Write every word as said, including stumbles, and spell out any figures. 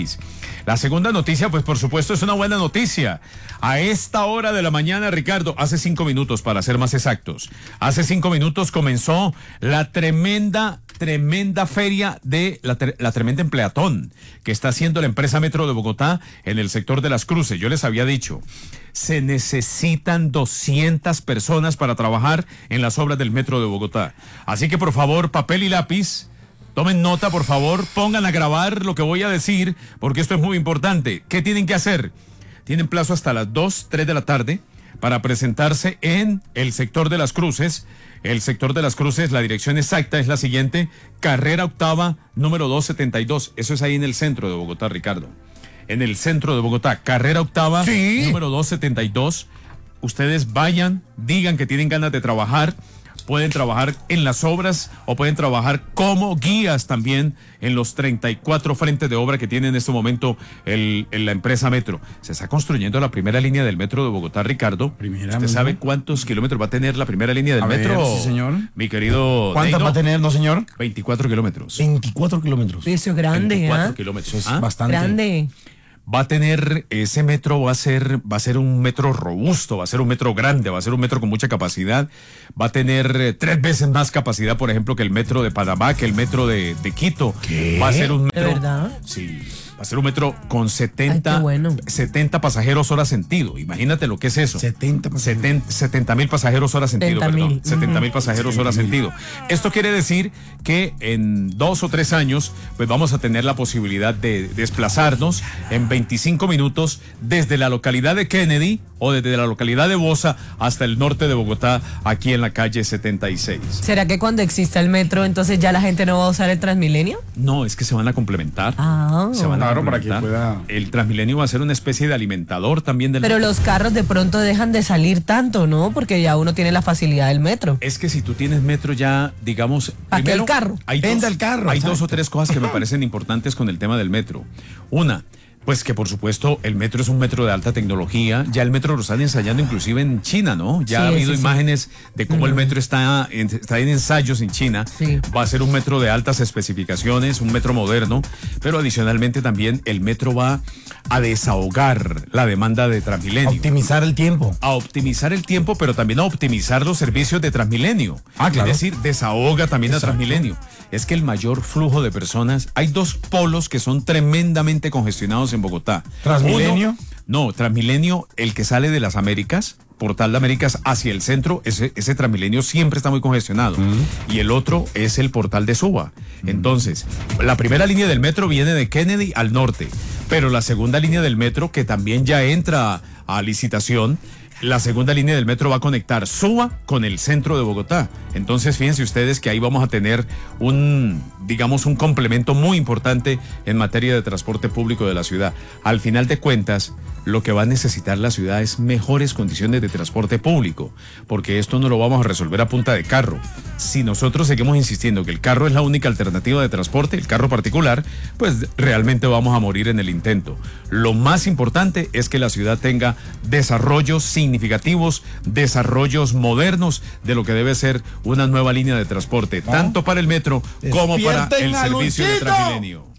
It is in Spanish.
La segunda noticia, pues por supuesto es una buena noticia. A esta hora de la mañana, Ricardo, hace cinco minutos para ser más exactos, hace cinco minutos comenzó la tremenda, tremenda feria de la, la tremenda empleatón que está haciendo la empresa Metro de Bogotá en el sector de Las Cruces. Yo les había dicho, se necesitan doscientas personas para trabajar en las obras del Metro de Bogotá. Así que por favor, papel y lápiz. Tomen nota, por favor, pongan a grabar lo que voy a decir, porque esto es muy importante. ¿Qué tienen que hacer? Tienen plazo hasta las dos, tres de la tarde para presentarse en el sector de Las Cruces. El sector de Las Cruces, la dirección exacta es la siguiente: carrera octava, número doscientos setenta y dos. Eso es ahí en el centro de Bogotá, Ricardo. En el centro de Bogotá, carrera octava, sí, número doscientos setenta y dos. Ustedes vayan, digan que tienen ganas de trabajar. Pueden trabajar en las obras o pueden trabajar como guías también en los treinta y cuatro frentes de obra que tiene en este momento el, el, la empresa Metro. Se está construyendo la primera línea del Metro de Bogotá, Ricardo. Primera, ¿Usted sabe cuántos kilómetros va a tener la primera línea del a Metro? Ver, sí, señor. Mi querido ¿Cuántas Neino? va a tener, no, señor? veinticuatro kilómetros. veinticuatro kilómetros. Eso es grande, veinticuatro ¿eh? kilómetros. Eso es ¿Ah? bastante. Grande. Va a tener, ese metro va a ser, va a ser un metro robusto, va a ser un metro grande, va a ser un metro con mucha capacidad, va a tener eh, tres veces más capacidad, por ejemplo, que el metro de Panamá, que el metro de, de Quito. ¿Qué? Va a ser un metro. ¿De verdad? Sí. Va a ser un metro con setenta, Ay, qué bueno. setenta pasajeros hora sentido. Imagínate lo que es eso. setenta pasajeros. setenta mil pasajeros hora sentido, setenta mil. perdón. setenta mil Uh-huh. pasajeros hora sentido. Esto quiere decir que en dos o tres años, pues vamos a tener la posibilidad de desplazarnos en veinticinco minutos desde la localidad de Kennedy o desde la localidad de Bosa hasta el norte de Bogotá, aquí en la calle setenta y seis. ¿Será que cuando exista el metro, entonces ya la gente no va a usar el Transmilenio? No, es que se van a complementar. Ah. Se van a Claro, para que complementar. pueda- El Transmilenio va a ser una especie de alimentador también del Pero metro. los carros de pronto dejan de salir tanto, ¿no? Porque ya uno tiene la facilidad del metro. Es que si tú tienes metro ya, digamos... ¿Para qué primero, el carro? Hay Venda dos, el carro, Hay exacto. dos o tres cosas que me parecen importantes con el tema del metro. Una, pues que por supuesto el metro es un metro de alta tecnología. Ya el metro lo están ensayando inclusive en China, ¿no? Ya Sí, ha habido sí, sí. imágenes de cómo el metro está en, está en ensayos en China. Sí. Va a ser un metro de altas especificaciones, un metro moderno, pero adicionalmente también el metro va a desahogar la demanda de Transmilenio. Optimizar el tiempo. A optimizar el tiempo, pero también a optimizar los servicios de Transmilenio. Ah, claro. Es decir, desahoga también Exacto. a Transmilenio. Es que el mayor flujo de personas, hay dos polos que son tremendamente congestionados en Bogotá. ¿Transmilenio? Uno, no, Transmilenio, el que sale de las Américas, Portal de Américas hacia el centro, ese, ese Transmilenio siempre está muy congestionado. Mm. Y el otro es el Portal de Suba. Mm. Entonces, la primera línea del metro viene de Kennedy al norte, pero la segunda línea del metro, que también ya entra a licitación, la segunda línea del metro va a conectar Suba con el centro de Bogotá. Entonces, fíjense ustedes que ahí vamos a tener un, digamos, un complemento muy importante en materia de transporte público de la ciudad. Al final de cuentas, lo que va a necesitar la ciudad es mejores condiciones de transporte público, porque esto no lo vamos a resolver a punta de carro. Si nosotros seguimos insistiendo que el carro es la única alternativa de transporte, el carro particular, pues realmente vamos a morir en el intento. Lo más importante es que la ciudad tenga desarrollos significativos, desarrollos modernos de lo que debe ser una nueva línea de transporte, ¿Oh? tanto para el metro como para el ¡Despierten a servicio de Luchito! Transmilenio.